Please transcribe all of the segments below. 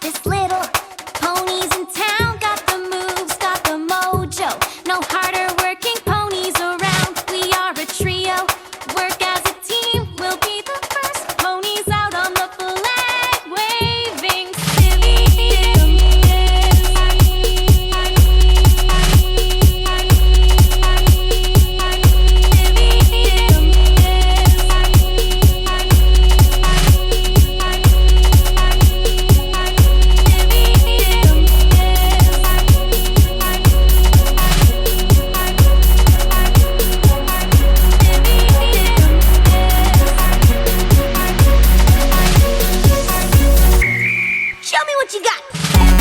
This little ponies in town got the moves, got the mojo. No harder working ponies around. We are a trio. Work as a team. We'll be the first ponies out on the flag waving. Show me what you got.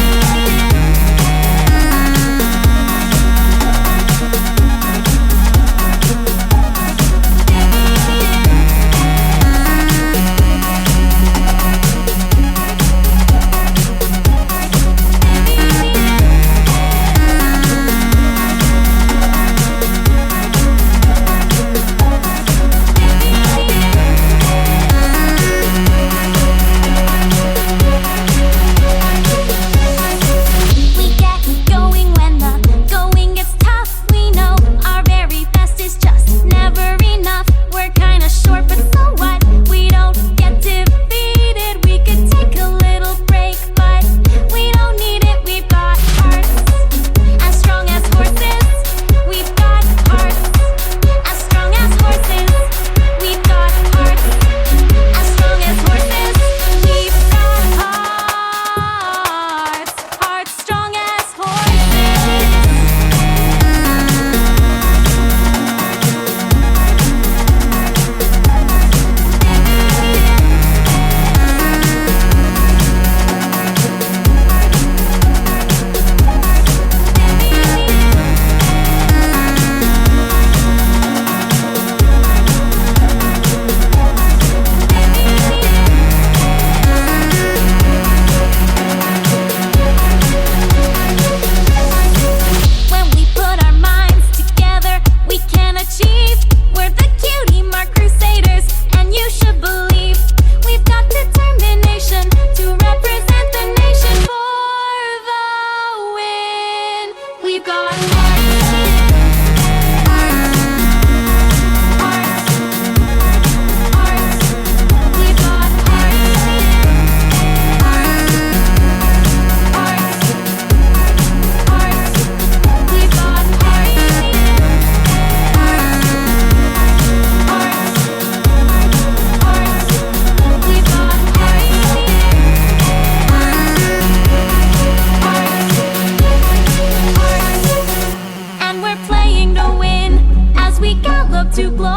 We get going when the going gets tough. We know our very best is just never enough. We're kinda short, but so what? We don't get defeated. We could take a little break, but we don't need it. We've got hearts as strong as horses. We've got hearts as strong as horses. We've got hearts as strong as horses. We've got hearts strong as horses. When we put our minds together, we can achieve. We're the Cutie Mark Crusaders, and you should believe we've got determination to represent the nation for the win. We've got hearts, hearts. We've got hearts, hearts. We've got We've got and we're playing to win as we gallop to glory.